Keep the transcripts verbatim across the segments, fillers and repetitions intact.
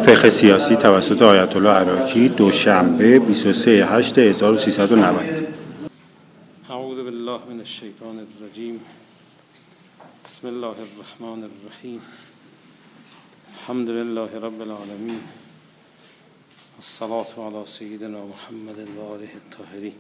فقه سیاسی توسط آیت الله عراقی، دوشنبه بیست و سه هشت هزار و سیصد و نود. اعوذ بالله من الشیطان الرجیم. بسم الله الرحمن الرحیم. الحمد لله رب العالمین. الصلاة علی سیدنا محمد و آله الطاهرین.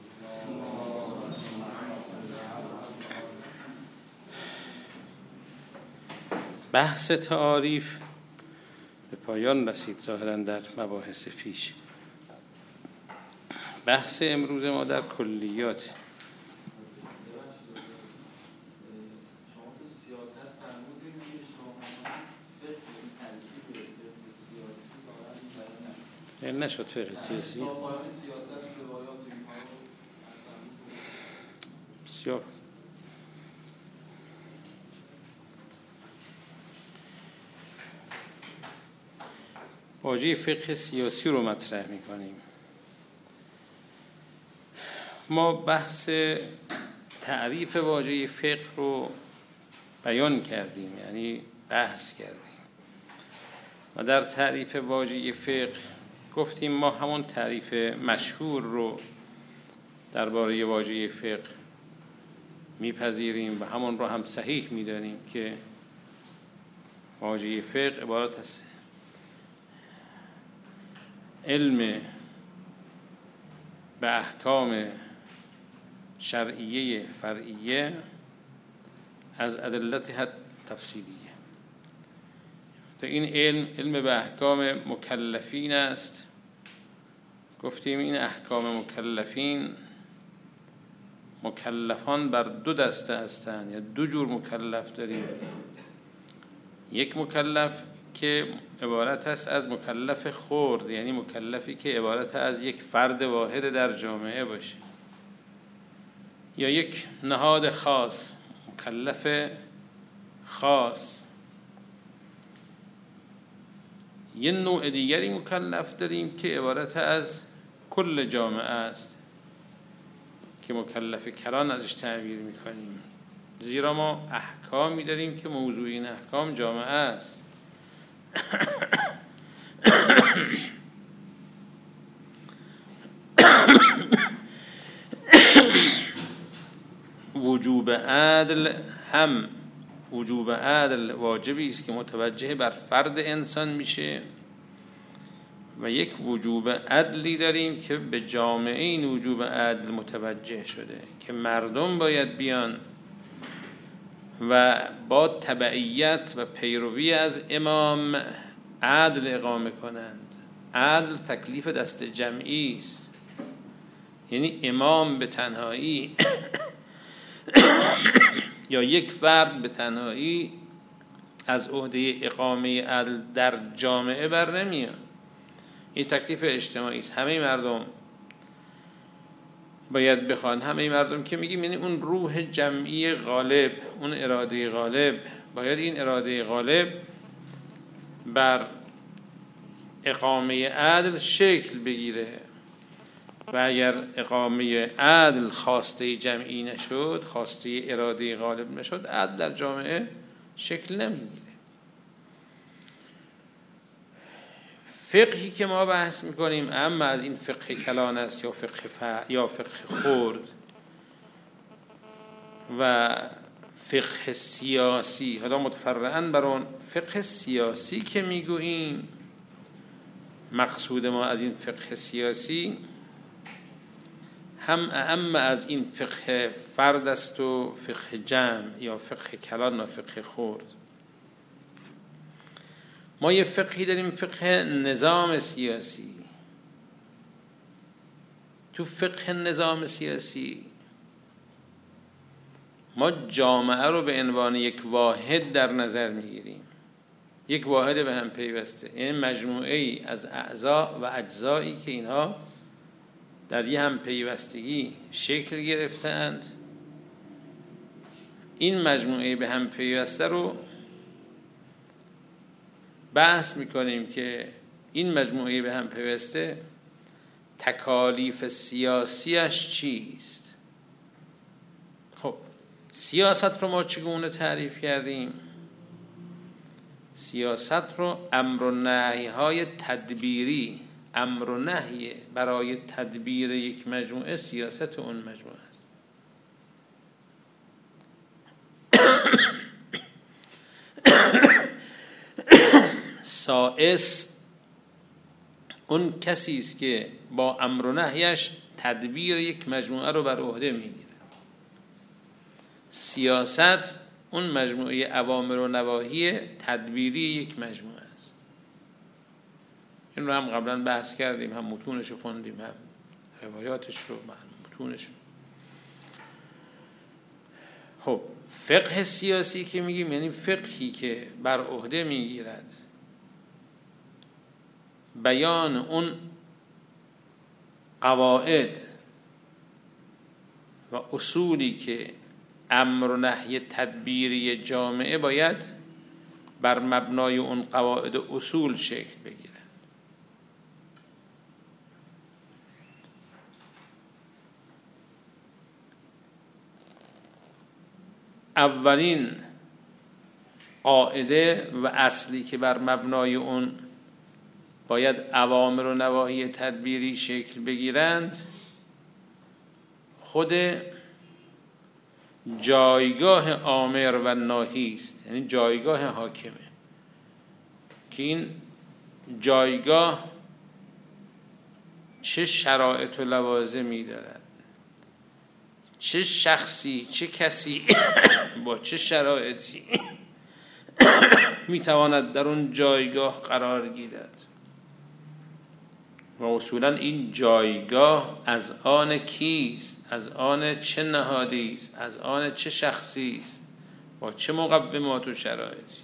بحث تعاریف به پایان رسید ظاهراً در مباحث پیش. بحث امروز ما در کلیات. این نشد فقه سیاسی بسیار واژه فقه سیاسی رو مطرح می‌کنیم. ما بحث تعریف واژه فقه رو بیان کردیم، یعنی بحث کردیم و در تعریف واژه فقه گفتیم ما همون تعریف مشهور رو درباره واژه فقه میپذیریم و همون رو هم صحیح میدانیم که واژه فقه عبارت است علم به احکام شرعیه فرعیه از ادلتها تفصیلیه. تا این علم علم به احکام مکلفین است. گفتیم این احکام مکلفین، مکلفان بر دو دسته هستند یا دو جور مکلف داریم. یک مکلف که عبارت است از مکلف خرد، یعنی مکلفی که عبارت از یک فرد واحد در جامعه باشه، یا یک نهاد خاص، مکلف خاص. یه نوع دیگری مکلف داریم که عبارت از کل جامعه است که مکلف کلان ازش تعبیر میکنیم، زیرا ما احکامی داریم که موضوع این احکام جامعه است. وجوب عدل هم وجوب عدل واجبی است که متوجه بر فرد انسان میشه و یک وجوب عدلی داریم که به جامعه این وجوب عدل متوجه شده که مردم باید بیان و با تبعیت و پیروی از امام عدل اقامه کنند. عدل تکلیف دست جمعی است، یعنی امام به تنهایی یا یک فرد به تنهایی از عهده اقامه عدل در جامعه بر نمیاد. این تکلیف اجتماعی است. همه مردم باید بخوان. همه مردم که میگیم یعنی اون روح جمعی غالب، اون اراده غالب، باید این اراده غالب بر اقامه عدل شکل بگیره و اگر اقامه عدل خواسته جمعی نشد، خواسته اراده غالب نشد، عدل در جامعه شکل نمیگیره. فقهی که ما بحث میکنیم اما از این فقه کلان است یا فقه ف... یا فقه خرد و فقه سیاسی. حالا متفرعاً بر اون فقه سیاسی که میگوییم، مقصود ما از این فقه سیاسی هم اعم از این فقه فرد است و فقه جمع یا فقه کلان و فقه خرد. ما یه فقهی داریم، فقه نظام سیاسی. تو فقه نظام سیاسی ما جامعه رو به عنوان یک واحد در نظر میگیریم، یک واحد به هم پیوسته، یعنی مجموعه ای از اعضا و اجزایی که اینها در یه هم پیوستگی شکل گرفتند. این مجموعه به هم پیوسته رو بحث میکنیم که این مجموعه به هم پیوسته تکالیف سیاسیش چیست. خب سیاست رو ما چگونه تعریف کردیم؟ سیاست رو امر و نهی های تدبیری، امر و نهی برای تدبیر یک مجموعه سیاست اون مجموعه است. سائس اون کسی است که با امر و نهیش تدبیر یک مجموعه رو بر عهده میگیره. سیاست اون مجموعه اوامر و نواهی تدبیری یک مجموعه است. این رو هم قبلا بحث کردیم، هم متونش رو خوندیم، هم روایاتش رو، هم متونش رو. خب فقه سیاسی که میگیم یعنی فقهی که بر عهده میگیرد بیان اون قواعد و اصولی که امر و نهی تدبیری جامعه باید بر مبنای اون قواعد و اصول شکل بگیره. اولین قاعده و اصلی که بر مبنای اون باید اوامر و نواهی تدبیری شکل بگیرند خود جایگاه آمر و ناهی است، یعنی جایگاه حاکمه که این جایگاه چه شرایط و لوازمی دارد، چه شخصی چه کسی با چه شرایطی میتواند در اون جایگاه قرار گیرد و اصولا این جایگاه از آن کیست، از آن چه نهادی است، از آن چه شخصی است، با چه مقومات و شرایطی.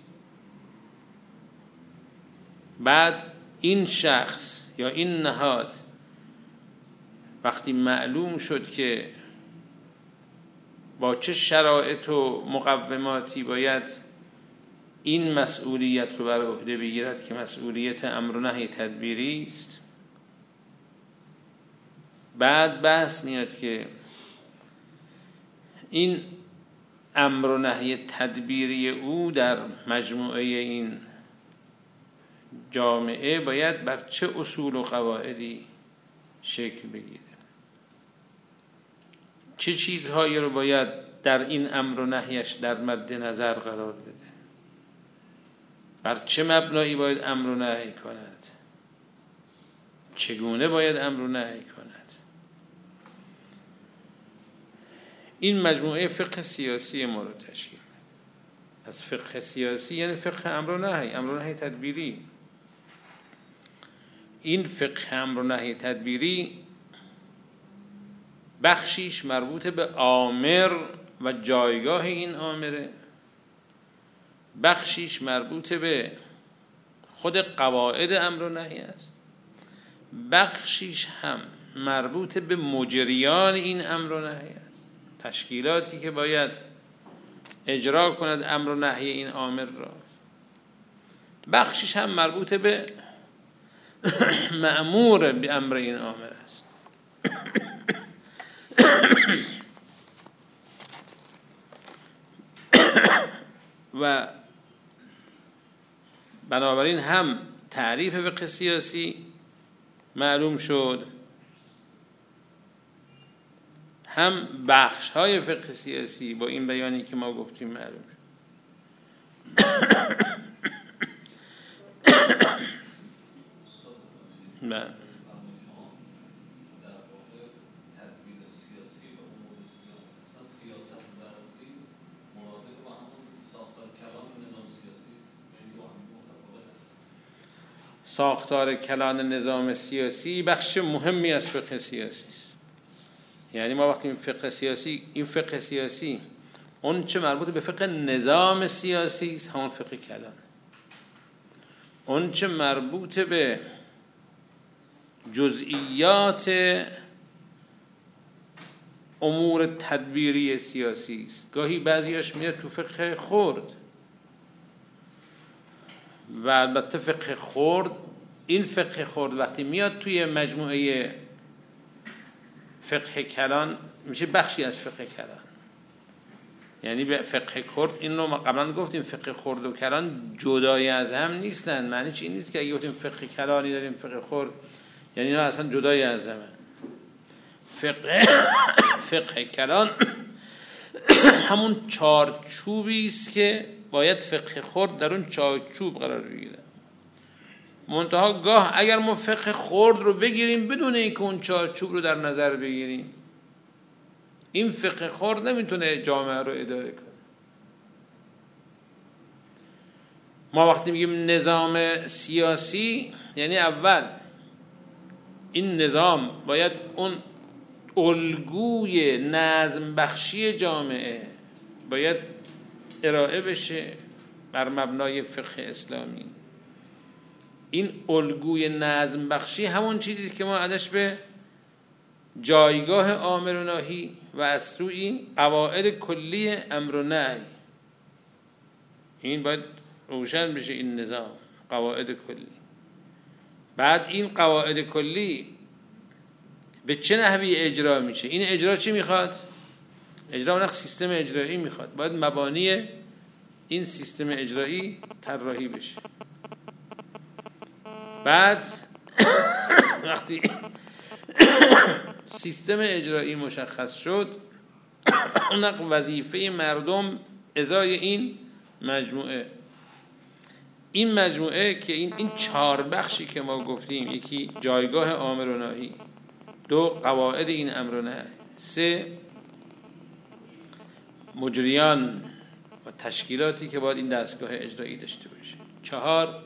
بعد این شخص یا این نهاد وقتی معلوم شد که با چه شرایط و مقوماتی باید این مسئولیت رو بر عهده بگیرد که مسئولیت امر و نهی تدبیری است، بعد بحث میاد که این امر و نهی تدبیری او در مجموعه این جامعه باید بر چه اصول و قواعدی شکل بگیره، چه چیزهایی رو باید در این امر و نهیش در مد نظر قرار بده، بر چه مبنایی باید امر و نهی کند، چگونه باید امر و نهی کند. این مجموعه فقه سیاسی ما رو تشکیل میده. از فقه سیاسی یعنی فقه امر و نهی، امر و نهی تدبیری. این فقه امر و نهی تدبیری بخشیش مربوط به آمر و جایگاه این آمره، بخشیش مربوط به خود قواعد امر و نهی است، بخشیش هم مربوط به مجریان این امر و نهی است، تشکیلاتی که باید اجرا کند امر و نهی این آمر را، بخشیش هم مربوط به مأمور به امر این آمر است. و بنابراین هم تعریف فقه سیاسی معلوم شد، هم بخش های فقه سیاسی با این بیانی که ما گفتیم معلوم شد. بله. ساختار کلان نظام سیاسی بخش مهمی از فقه سیاسی است. یعنی ما وقتی فقه سیاسی، این فقه سیاسی اون چه مربوط به فقه نظام سیاسی است همون فقه کلان، اون چه مربوط به جزئیات امور تدبیری سیاسی است. گاهی بعضیاش میاد تو فقه خرد و البته فقه خرد، این فقه خرد وقتی میاد توی مجموعه فقه کلان میشه بخشی از فقه کلان. یعنی به فقه کرد، این رو ما قبلا گفتیم فقه خرد و کلان جدای از هم نیستن. معنی چی نیست که اگه گفتیم فقه کلانی داریم فقه خرد یعنی اینا اصلا جدای از هم. فقه فقه کلان همون چارچوبی است که باید فقه خرد در اون چارچوب قرار بگیره. منتها گاه اگر ما فقه خرد رو بگیریم بدون اینکه اون چارچوب رو در نظر بگیریم، این فقه خرد نمیتونه جامعه رو اداره کنه. ما وقتی میگیم نظام سیاسی یعنی اول این نظام باید اون الگوی نظم بخشی جامعه باید ارائه بشه بر مبنای فقه اسلامی. این الگوی نظم بخشی همون چیزی که ما ازش به جایگاه امر و نهی و از سوی قواعد کلی امر و نهی، این باید روشن بشه این نظام قواعد کلی. بعد این قواعد کلی به چه نحوی اجرا میشه؟ این اجرا چی میخواد؟ اجرا اون سیستم اجرایی میخواد. باید مبانی این سیستم اجرایی طراحی بشه. بعد وقتی سیستم اجرایی مشخص شد، اون وظیفه مردم ازای این مجموعه، این مجموعه که این این چهار بخشی که ما گفتیم، یکی جایگاه امر و نهی، دو قواعد این امر و نهی، سه مجریان و تشکیلاتی که باید این دستگاه اجرایی داشته باشه، چهار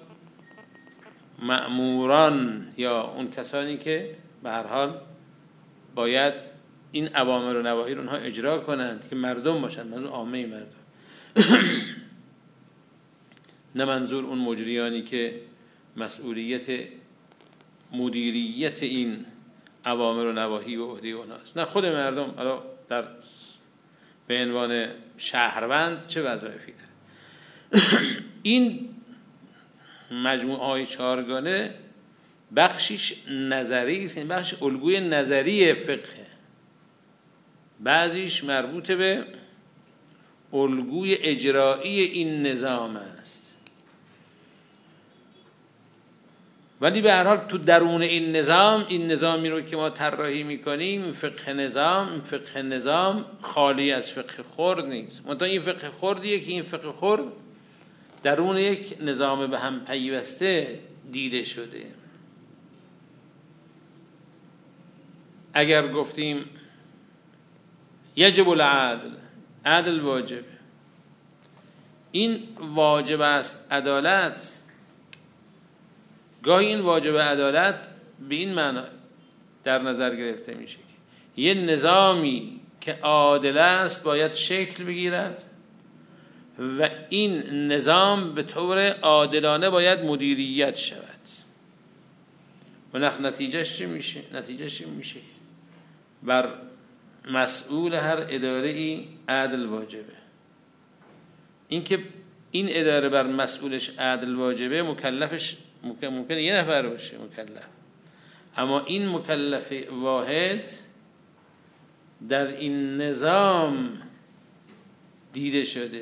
مأموران یا اون کسانی که به هر حال باید این اوامر و نواهی رو اونها اجرا کنند که مردم باشن، منظور عامه مردم نه منظور اون مجریانی که مسئولیت مدیریت این اوامر و نواهی و عهده اونهاست، نه خود مردم حالا در به عنوان شهروند چه وظایفی داره. این مجموعه های چهارگانه بخشیش نظری است، این بخش الگوی نظری فقه، بعضیش مربوط به الگوی اجرایی این نظام است. ولی به هر حال تو درون این نظام، این نظامی رو که ما طراحی میکنیم فقه نظام، این فقه نظام خالی از فقه خرد نیست. منتها این فقه خردیه که این فقه خرد درون یک نظام به هم پیوسته دیده شده. اگر گفتیم یجب العدل، عدل واجبه، این واجب است عدالت، گاهی این واجب عدالت به این معنی در نظر گرفته میشه که یه نظامی که عادل است باید شکل بگیرد و این نظام به طور عادلانه باید مدیریت شود. و نتیجهش چی میشه؟ نتیجهش میشه بر مسئول هر اداره ای عدل واجبه. این که این اداره بر مسئولش عدل واجبه، مکلفش ممکنه یه نفر باشه مکلف، اما این مکلف واحد در این نظام دیده شده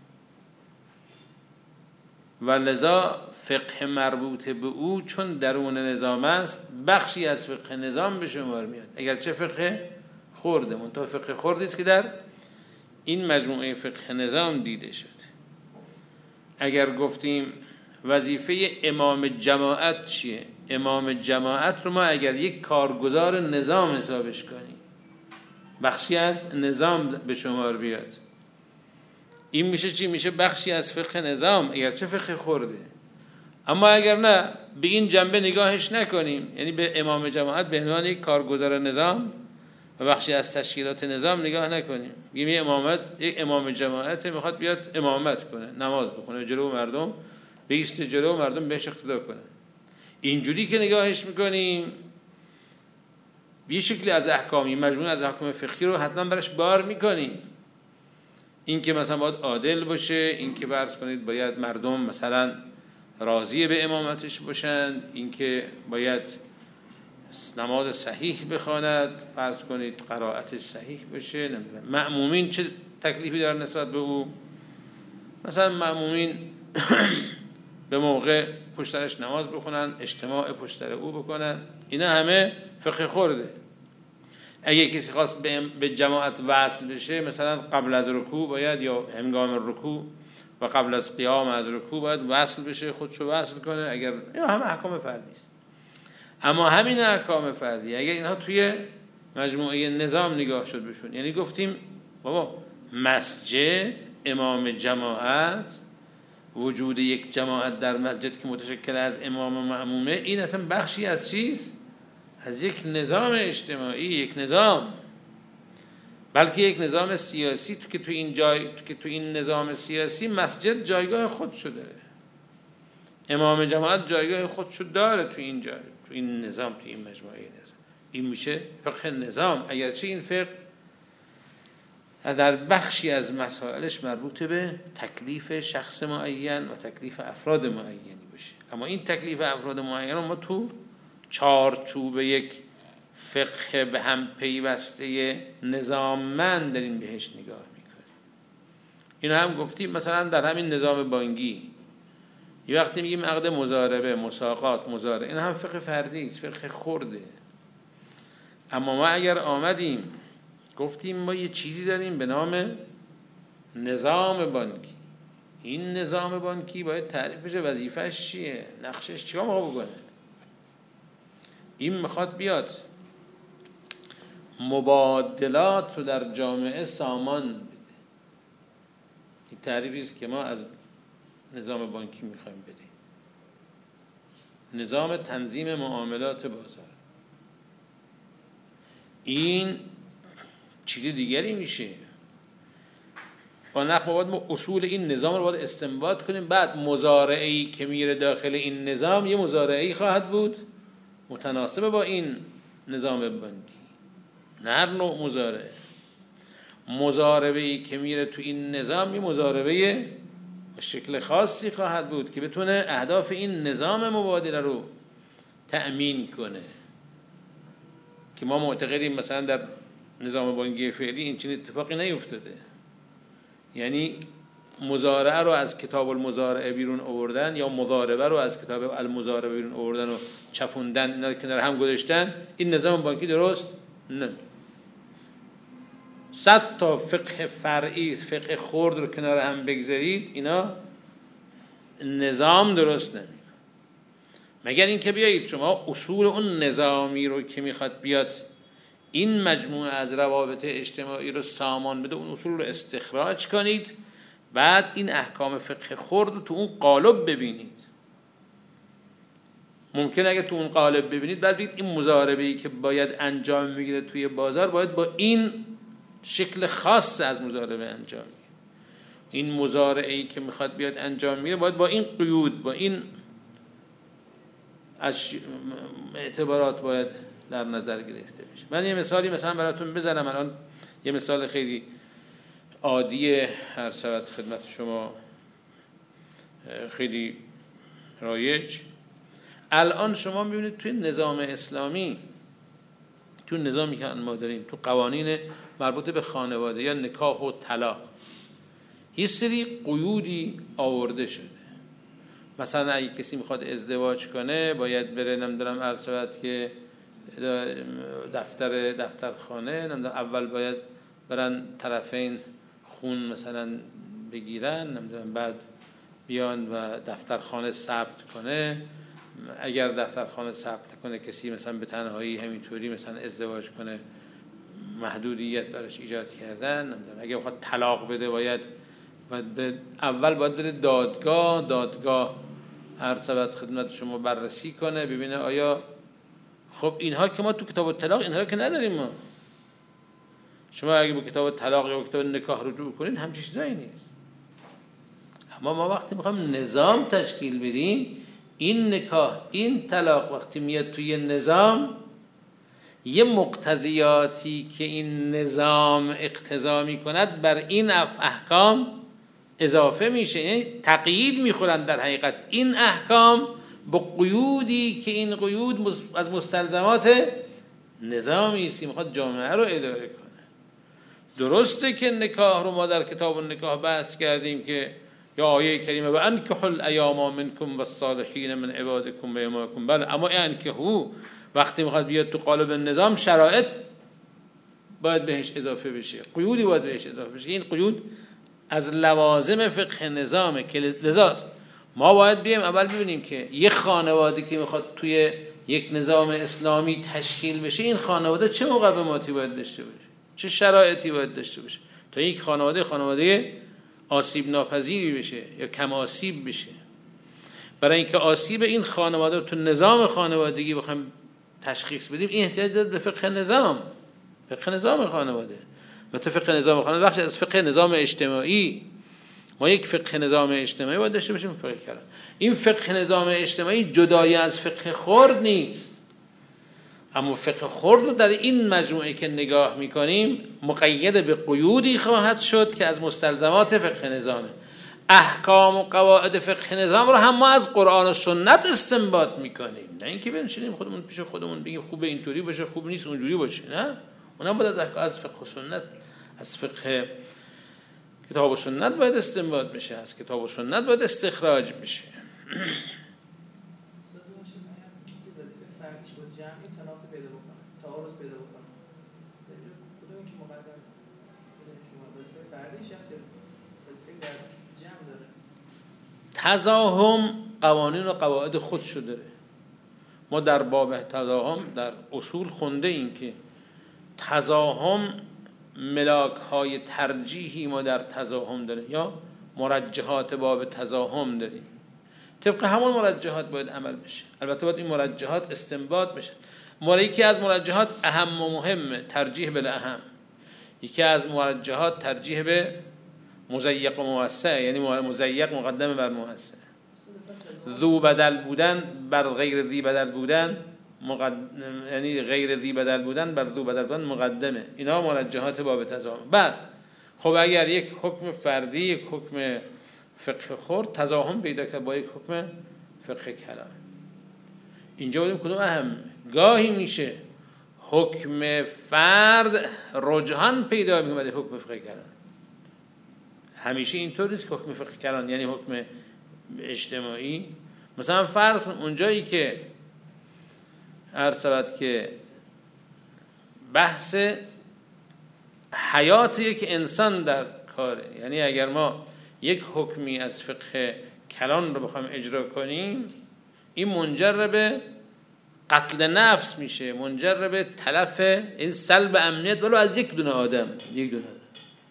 و لذا فقه مربوط به او چون درون نظام است بخشی از فقه نظام به شمار میاد، اگرچه فقه خرده، منتها فقه خردی است که در این مجموعه فقه نظام دیده شده. اگر گفتیم وظیفه امام جماعت چیه؟ امام جماعت رو ما اگر یک کارگزار نظام حسابش کنیم، بخشی از نظام به شمار بیاد، این میشه چی؟ میشه بخشی از فقه نظام، اگرچه فقه خورده. اما اگر نه به این جنبه نگاهش نکنیم، یعنی به امام جماعت به عنوان یک کارگزار نظام و بخشی از تشکیلات نظام نگاه نکنیم، بگیم امامت یک امام جماعت میخواد بیاد امامت کنه، نماز بخونه جلو مردم، بیست جلو مردم بهش اقتدا کنه، اینجوری که نگاهش میکنیم یه شکلی از احکامی مجموعه از احکام فقهی رو حتما برش بار میکنیم. این که مثلا باید عادل باشه، این که فرض کنید باید مردم مثلا راضی به امامتش باشند، این که باید نماز صحیح بخواند، فرض کنید قرائتش صحیح باشه، نمیدونم مأمومین چه تکلیفی دارن نسبت به او. مثلا مأمومین به موقع پشت سرش نماز بخونن، اجتماع پشت سر او بکنن، اینا همه فقه خورده. اگه کسی خواست به جماعت وصل بشه، مثلا قبل از رکوع باید، یا هنگام رکوع و قبل از قیام از رکوع باید وصل بشه، خودشو وصل کنه. اگر اینا هم احکام فردی است، اما همین احکام فردی اگر اینها توی مجموعه نظام نگاه شد بشون، یعنی گفتیم بابا مسجد، امام جماعت، وجود یک جماعت در مسجد که متشکل از امام و مأمومه، این اصلا بخشی از چیز؟ از یک نظام اجتماعی، یک نظام، بلکه یک نظام سیاسی. تو که تو این جای تو که تو این نظام سیاسی مسجد جایگاه خودشو داره، امام جماعت جایگاه خودشو داره تو این جای، تو این نظام، تو این مجموعه نظام. این میشه فقه نظام، اگرچه این فقه در بخشی از مسائلش مربوط به تکلیف شخص معین و تکلیف افراد معینی باشه، اما این تکلیف افراد معین ما تو چارچوب یک فقه به هم پیوسته نظاممند داریم بهش نگاه میکنیم. اینو هم گفتیم مثلا در همین نظام بانکی، یه وقتی میگیم عقد مضاربه، مساقات، مضاربه، این هم فقه فردی است، فقه خرده. اما ما اگر آمدیم گفتیم ما یه چیزی داریم به نام نظام بانکی، این نظام بانکی باید تعریف بشه وظیفه‌اش چیه، نقشش چیکار موقع بکنه. این میخواد بیاد مبادلات رو در جامعه سامان بده. این تعریفی است که ما از نظام بانکی میخوایم بدیم. نظام تنظیم معاملات بازار، این چیز دیگری میشه. با نحو باید ما اصول این نظام رو باید استنباط کنیم. بعد مزارعی که میره داخل این نظام یه مزارعی خواهد بود متناسب با این نظام بانکی، نه هر نوع مزارعه. مزاربه‌ای که میره تو این نظام یه مزاربه شکل خاصی خواهد بود که بتونه اهداف این نظام مبادله رو تأمین کنه، که ما معتقدیم مثلا در نظام بانکی فعلی این چنین اتفاقی نیفتاده. یعنی مزارعه رو از کتاب المزارعه بیرون آوردن یا مضاربه رو از کتاب المضاربه بیرون آوردن و چپوندن، اینا کنار هم گذاشتن، این نظام بانکی درست نمی. صد تا فقه فرعی، فقه خرد رو کنار هم بگذارید، اینا نظام درست نمی. مگر اینکه بیایید شما اصول اون نظامی رو که میخواد بیاد این مجموعه از روابط اجتماعی رو سامان بده، اون اصول رو استخراج کنید، بعد این احکام فقه خرد رو تو اون قالب ببینید. ممکن اگه تو اون قالب ببینید بعد بگید این مضاربه‌ای که باید انجام میگیره توی بازار باید با این شکل خاص از مضاربه انجام میگیره. این مضارعه‌ای که میخواد بیاد انجام میگیره باید با این قیود، با این اعتبارات باید در نظر گرفته بشه. من یه مثالی مثلا براتون بزنم. الان یه مثال خیلی عادی هر شود خدمت شما، خیلی رایج. الان شما میبینید توی نظام اسلامی، تو نظامی که ما داریم، تو قوانین مربوط به خانواده یا نکاح و طلاق، یه سری قیودی آورده شده. مثلا اگه کسی میخواد ازدواج کنه باید بره نمیدونم هر شود که دفتر دفترخانه، نمیدونم اول باید برن طرفین خون مثلا بگیرن، نمیدونم بعد بیان و دفترخانه ثبت کنه. اگر دفترخانه ثبت کنه کسی مثلا به تنهایی همینطوری مثلا ازدواج کنه، محدودیت براش ایجاد کردن. نمیدونم اگه بخواد طلاق بده باید باید اول باید بره دادگاه، دادگاه هر سبت خدمت شما بررسی کنه ببینه آیا خب اینها که ما تو کتاب طلاق اینها که نداریم. ما شما اگه به کتاب طلاق یا کتاب نکاح رجوع کنید هم چیزایی نیست. اما ما وقتی میخوایم نظام تشکیل بدیم، این نکاح، این طلاق وقتی میاد توی نظام، یه مقتضیاتی که این نظام اقتضا میکند بر این احکام اضافه میشه، یعنی تقیید میخورن در حقیقت این احکام با قیودی که این قیود از مستلزمات نظامی است که میخواد جامعه رو اداره کنه. درسته که نکاح رو ما در کتاب النکاح بحث کردیم که یا آیه کریمه و انکحوا الایام منکم والصالحین من عبادکم و امائکم، بله، اما انکحوا وقتی میخواد بیاد تو قالب نظام، شرایط باید بهش اضافه بشه، قیودی باید بهش اضافه بشه. این قیود از لوازم فقه نظامه که لذاست ما باید بیایم اول ببینیم که یک خانواده که میخواد توی یک نظام اسلامی تشکیل بشه، این خانواده چه مقوماتی باید داشته باشه، چه شرایطی باید داشته باشه تا یک خانواده خانواده آسیب ناپذیری بشه یا کم آسیب بشه. برای اینکه آسیب این خانواده رو تو نظام خانوادگی بخوایم تشخیص بدیم، این احتیاج داره به فقه نظام، فقه نظام خانواده. و تو فقه نظام خانواده بخش از فقه نظام اجتماعی، ما یک فقه نظام اجتماعی باید داشته باشیم. فقه کلام، این فقه نظام اجتماعی جدای از فقه خرد نیست، اما فقه خرد رو در این مجموعه که نگاه میکنیم مقید به قیودی خواهد شد که از مستلزمات فقه نظامه. احکام و قواعد فقه نظام رو هم ما از قرآن و سنت استنباط میکنیم، نه اینکه بنشینیم خودمون پیش خودمون بگیم خوبه اینطوری باشه، خوب نیست اونجوری باشه، نه، اونم باید از از فقه و سنت، از فقه کتاب و سنت باید استنباط بشه، از کتاب و سنت باید استخراج بشه. تزاحم قوانین و قواعد خودشو داره. ما در باب تزاحم در اصول خونده این که تزاحم ملاک های ترجیحی ما در تزاحم داریم یا مرجحات باب تزاحم داریم. طبق همون مرجحات باید عمل بشه. البته باید این مرجحات استنباط بشه. مورد یکی از مرجحات اهم و مهمه، ترجیح به اهم. یکی از مرجحات ترجیح به مضیق و موسع، یعنی مضیق مقدم بر موسع. ذو بدل بودن بر غیر ذی بدل بودن مقدم، یعنی غیر ذی بدل بودن بر ذو بدل بودن مقدمه. اینا مرجحات باب تزاحم. بعد خب اگر یک حکم فردی، یک حکم فقه خرد تزاحم پیدا کرد با یک حکم فقه کلام، اینجا بودیم کدوم اهم؟ گاهی میشه حکم فرد رجحان پیدا می‌کنه حکم فقه کلام. همیشه اینطور نیست که حکم فقه کلام یعنی حکم اجتماعی. مثلا فرض اونجایی که عرض شود که بحث حیات یک انسان در کاره، یعنی اگر ما یک حکمی از فقه کلان رو بخوایم اجرا کنیم، این منجر به قتل نفس میشه، منجر به تلف، این سلب امنیت ولو از یک دونه آدم، یک دونه آدم.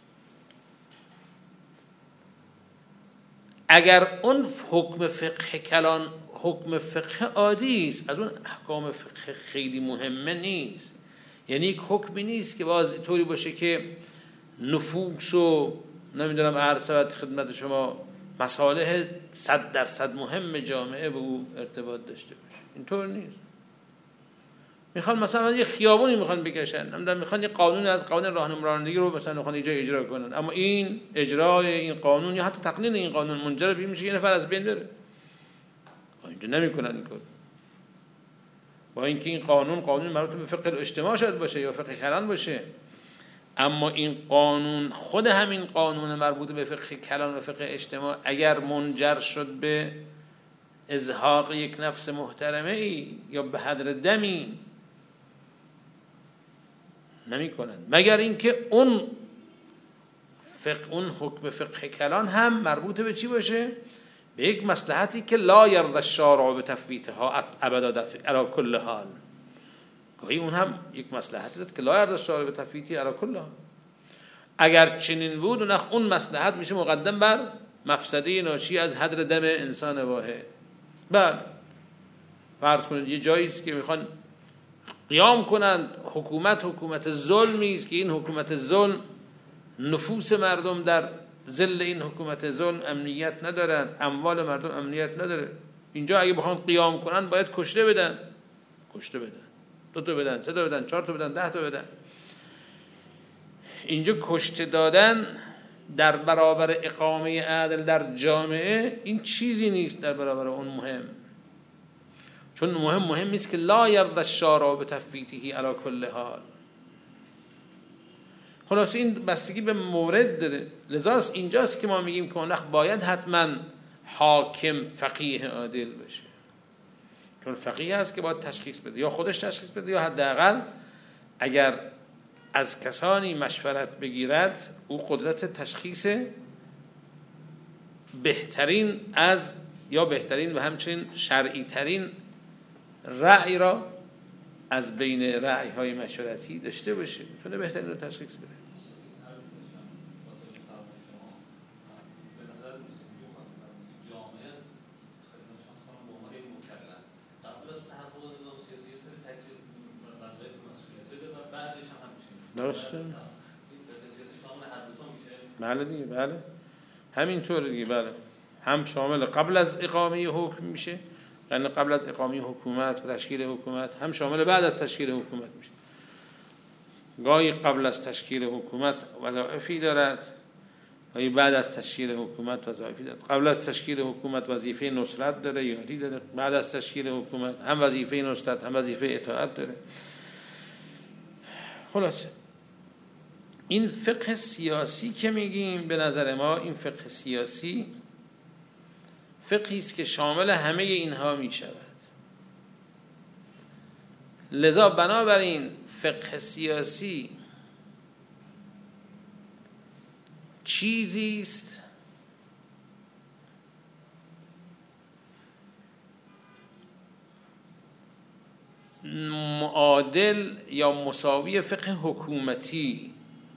اگر اون حکم فقه کلان حکم فقه عادی است، از اون احکام فقه خیلی مهمه نیست، یعنی یک حکمی نیست که باز طوری باشه که نفوس و نمیدونم عرض شود خدمت شما مصالح صد درصد مهم جامعه به او ارتباط داشته باشه. اینطور نیست. میخوان مثلا یه خیابونی میخوان بکشن، نمیدونم میخوان یه قانون از قانون راهنمایی رانندگی رو مثلا میخوان اینجا اجرا کنن، اما این اجرای این قانون یا حتی تقنین این قانون منجر به میشه یه نفر از بین بره. اینجا نمیکنن این کار، با اینکه این قانون قانون مربوط به فقه اجتماع شاید باشه یا فقه کلان باشه، اما این قانون خود همین قانون مربوط به فقه کلان و فقه اجتماع اگر منجر شد به ازهاق یک نفس محترمه ای یا به هدر دمی، نمی کنند، مگر اینکه اون فقه اون حکم فقه کلان هم مربوط به چی باشه؟ به یک مصلحتی که لا یرضی الشارع بتفویتها ابدا علی کل حال. گاهی اون هم یک مصلحتی داد که لا یرضی الشارع بتفویتها علی کل حال. اگر چنین بود اون اون مصلحت میشه مقدم بر مفسده ناشی از هدر دم انسان واحد. بعد فرض کنید یه جایی است که میخوان قیام کنند، حکومت حکومت ظلمی است که این حکومت ظلم نفوس مردم در ظل این حکومت ظلم امنیت ندارند، اموال مردم امنیت نداره. اینجا اگه بخوان قیام کنن باید کشته بدن، کشته بدن، دو تا بدن، سه تا بدن، چهار تا بدن، ده تا بدن. اینجا کشته دادن در برابر اقامه عدل در جامعه این چیزی نیست در برابر اون مهم، چون مهم مهم نیست که لا یرضی الشارع بتفویته علی کل حال. خلاص این بستگی به مورد داره. لذاست اینجاست که ما میگیم که اون وقت باید حتما حاکم فقیه عادل باشه، چون فقیه هست که باید تشخیص بده، یا خودش تشخیص بده یا حداقل اگر از کسانی مشورت بگیرد او قدرت تشخیص بهترین از یا بهترین و همچنین شرعی ترین رأی را از بین رأی های مشورتی داشته باشه، میتونه بهترین رو تشخیص بده. درسته؟ بله دیگه، بله همینطور دیگه، بله هم شامل قبل از اقامه حکم میشه، یعنی قبل از اقامه حکومت و تشکیل حکومت، هم شامل بعد از تشکیل حکومت میشه. گاهی قبل از تشکیل حکومت وظایفی دارد، گاهی بعد از تشکیل حکومت وظایفی دارد. قبل از تشکیل حکومت وظیفه نصرت داره، یاری داره. بعد از تشکیل حکومت هم وظیفه نصرت هم وظیفه اطاعت داره. خلاصه این فقه سیاسی که میگیم، به نظر ما این فقه سیاسی فقهی است که شامل همه اینها میشود. لذا بنابراین فقه سیاسی چیزی است معادل یا مساوی فقه حکومتی.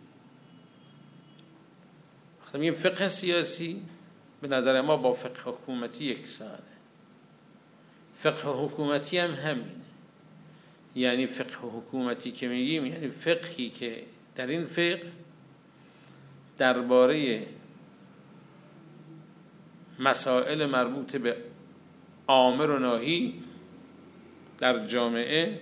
وقتی میگیم فقه سیاسی به نظر ما با فقه حکومتی یکسانه. فقه حکومتی هم همینه، یعنی فقه حکومتی که میگیم یعنی فقهی که در این فقه درباره مسائل مربوط به آمر و ناهی در جامعه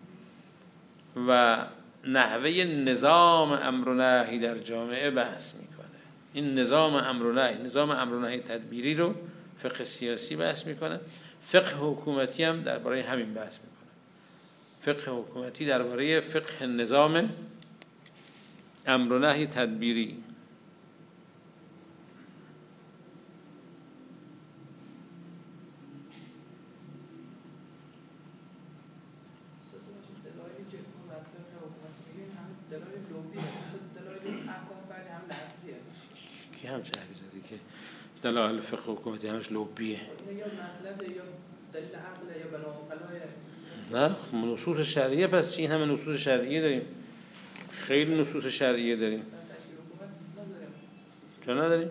و نحوه نظام امر و نهی در جامعه بحث میکنه. این نظام امر و نهی، نظام امر و نهی تدبیری رو فقه سیاسی بحث میکنه. فقه حکومتی هم درباره همین بحث میکنه. فقه حکومتی درباره فقه نظام امر و نهی تدبیری. کی هم چه حدیثی که دلایل فقه حکومتی همش لوبیه؟ یا مسئله یا دلیل عقل یا بناء قلای. نه نصوص شرعیه. پس چی؟ این همه نصوص شرعیه داریم، خیلی نصوص شرعیه داریم. چرا نداریم؟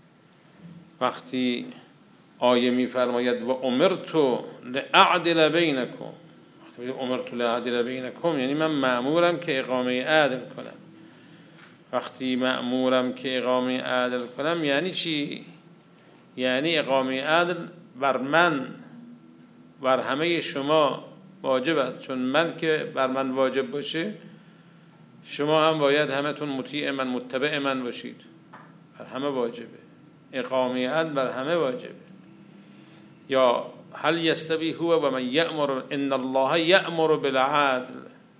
وقتی آیه میفرماید و امرت لأعدل بینکم، وقتی امرت لأعدل بینکم یعنی من مأمورم که اقامه عدل کنم. وقتی مأمورم که اقامه عدل کنم یعنی چی؟ یعنی اقامه عدل بر من بر همه شما واجب است، چون من که بر من واجب باشه شما هم باید همتون مطیع من متبع من باشید. بر همه واجبه، اقامه عدل بر همه واجبه. یا هل یستوی هو و من یأمر ان الله یأمر بالعدل.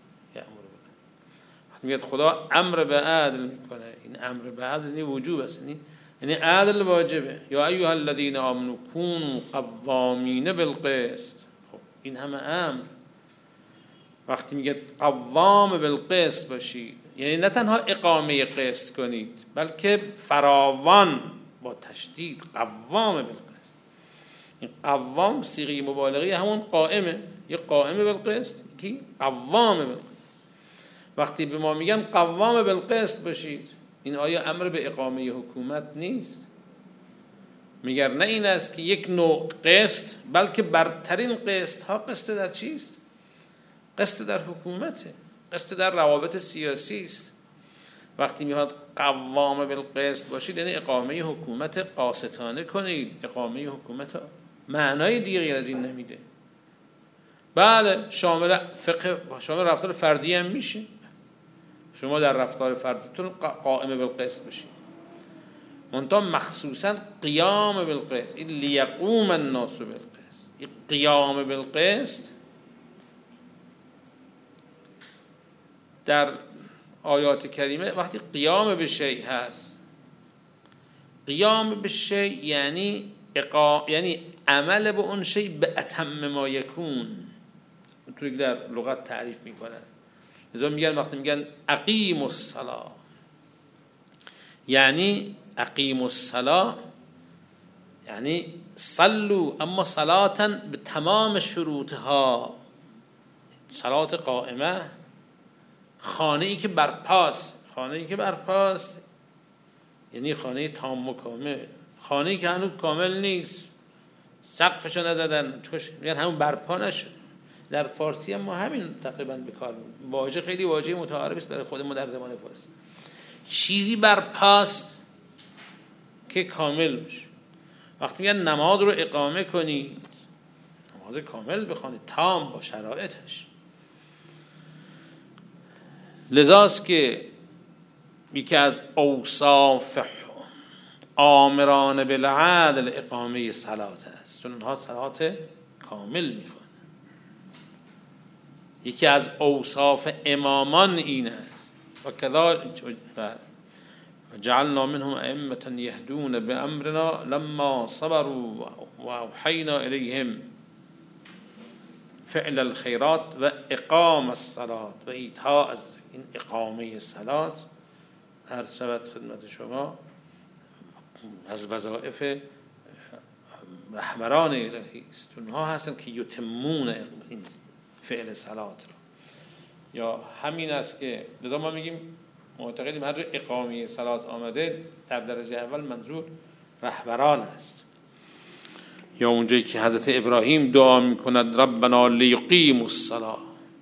میگه خدا امر به عدل میکنه. این امر به عدل یعنی وجوب است، یعنی عدل واجبه. یا ایها الذین آمنوا کونوا قوامین بالقسط. خب این همه امر. وقتی میگه قوام بالقسط باشید یعنی نه تنها اقامه قسط کنید بلکه فراوان با تشدید قوام بالقسط. این قوام صیغه مبالغه همون قائمه، یه قائمه بالقسط کی قوام بالقسط. وقتی به ما میگن قوام بالقسط باشید این آیا امر به اقامه حکومت نیست؟ میگر نه این است که یک نوع قسط بلکه برترین قسط ها قسط در چیست؟ قسط در حکومته، قسط در روابط سیاسی است. وقتی میاد قوام بالقسط باشید یعنی اقامه حکومت قاسطانه کنید. اقامه حکومت معنای دیگری از این نمیده. بله شامل فقه شامل رفتار فردی هم میشه. شما در رفتار فردیتون قائم بالقسط باشید، منتها مخصوصا قیام بالقسط. این لیقوم الناس بالقسط، این قیام بالقسط در آیات کریمه وقتی قیام به شیء هست، قیام به شیء یعنی اقا... یعنی عمل به اون شیء به اتم ما یکون. توی در لغت تعریف میکنن، لذا میگن وقتی میگن اقیم الصلاة یعنی اقیم الصلاة یعنی صلوا، اما صلاة به تمام شروطها، صلات قائمه، خانه ای که برپاست. خانه ای که برپاست یعنی خانه تام و کامل. خانه ای که هنوز کامل نیست، سقفشو نزدن، میگن همون برپا نشد. در فارسی هم ما همین تقریبا به کار می‌بریم. واژه خیلی واژه متعارف است برای خود ما در زمان فارسی. چیزی برپاست که کامل بشه. وقتی میگن نماز رو اقامه کنید، نماز کامل بخوانید، تام با شرایطش. لذاست که یکی از اوصاف آمران بالعدل اقامه صلات است، چون اونها صلات کامل میخوان. یکی از اوصاف امامان این است. و کذالک جعلنا منهم ائمة يهدون بأمرنا لما صبروا وأوحينا إليهم فعل الخيرات و اقام الصلاة و ایتاء الزکات. این اقامه الصلاة عرض شود خدمت شما از وظایف رهبران الهی است. اونها هستن که یتمون این فعل صلات را. یا همین است که لذا ما میگیم معتقدیم هر جا اقامه صلات آمده در درجه اول منظور رهبران است. یا اونجایی که حضرت ابراهیم دعا میکند ربنا لیقیموا الصلاة،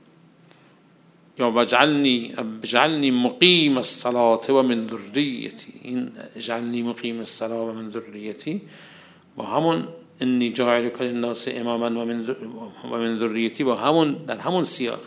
یا وجعلنی اجعلنی مقیم الصلاة و من ذریتی. این اجعلنی مقیم الصلاة و من ذریتی با همون انی جاعلک للناس اماما و من و من ذریتی با همون در همون سیاق.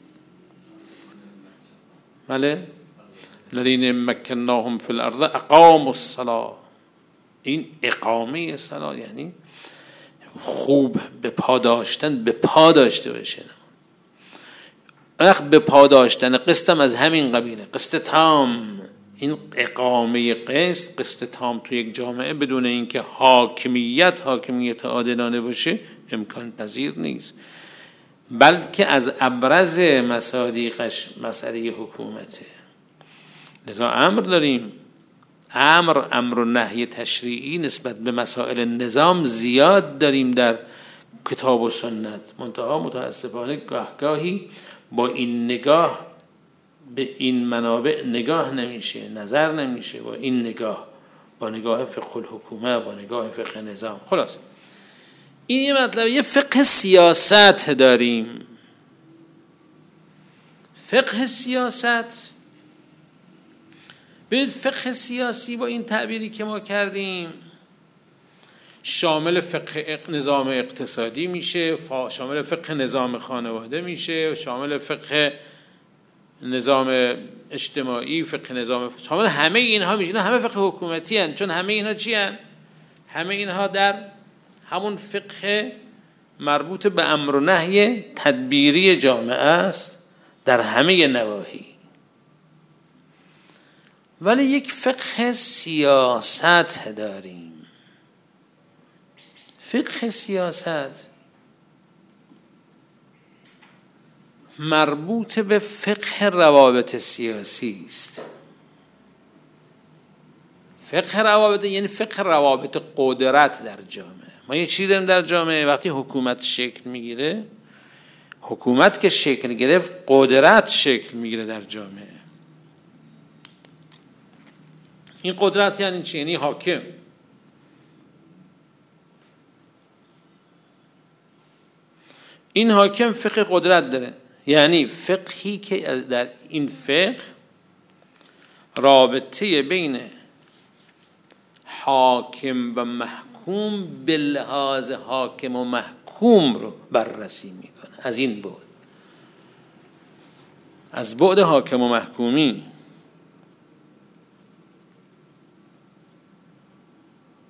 بله الذین مکناهم فی الارض اقاموا الصلاة. این اقامه الصلاة یعنی خوب به پا داشتن، به پا داشته باشه. وقت به پا داشتن قسطم از همین قبیله، قسط تام. این اقامه قسط، قسط تام تو یک جامعه بدون اینکه حاکمیت حاکمیت عادلانه باشه امکان پذیر نیست، بلکه از ابرز مصادیقش مسئله حکومته. لذا امر داریم، امر امر و نهی تشریعی نسبت به مسائل نظام زیاد داریم در کتاب و سنت. منتها متاسفانه گاهگاهی با این نگاه به این منابع نگاه نمیشه، نظر نمیشه با این نگاه، با نگاه فقه الحکومه، با نگاه فقه نظام. خلاص این یه مطلب. یه فقه سیاست داریم. فقه سیاست، ببینید فقه سیاسی با این تعبیری که ما کردیم شامل فقه نظام اقتصادی میشه، شامل فقه نظام خانواده میشه، شامل فقه نظام اجتماعی، فقه نظام، شامل همه اینها میشه. نه همه فقه حکومتی هن، چون همه اینها چی هن؟ همه اینها در همون فقه مربوط به امر و نهی تدبیری جامعه است در همه نواحی. ولی یک فقه سیاست داریم. فقه سیاست مربوط به فقه روابط سیاسی است. فقه روابط یعنی فقه روابط قدرت در جامعه. ما یه چیزی داریم در جامعه، وقتی حکومت شکل میگیره، حکومت که شکل گرفت قدرت شکل میگیره در جامعه. این قدرت یعنی چی؟ یعنی حاکم. این حاکم فقه قدرت داره، یعنی فقهی که در این فقه رابطه بین حاکم و محکوم به لحاظ حاکم و محکوم رو بررسی میکنه. از این بعد، از بعد حاکم و محکومی.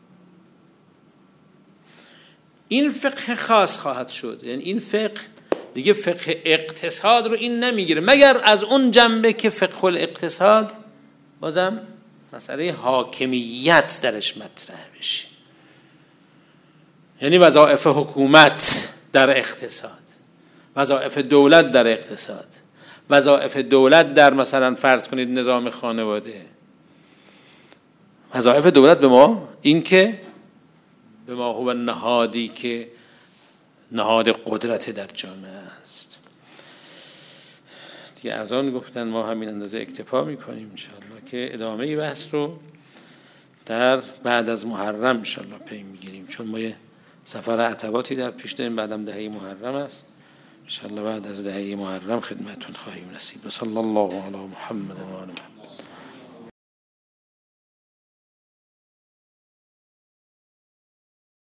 این فقه خاص خواهد شد. یعنی این فقه دیگه فقه اقتصاد رو این نمیگیره، مگر از اون جنبه که فقه الاقتصاد بازم مسئله حاکمیت درش مطرح بشه، یعنی وظایف حکومت در اقتصاد، وظایف دولت در اقتصاد، وظایف دولت در مثلا فرض کنید نظام خانواده، وظایف دولت به ما این که به ما هو نهادی که نهاد قدرت در جامعه است. دیگه از آن گفتن ما همین اندازه اکتفا میکنیم انشاءالله که ادامه بحث رو در بعد از محرم انشاءالله پی میگیریم، چون ما یه سفر عتباتی در پیش داریم، بعدم دهه محرم است، انشاءالله بعد از دهه محرم خدمتتون خواهیم رسید. و صلی الله علی محمد و آل محمد.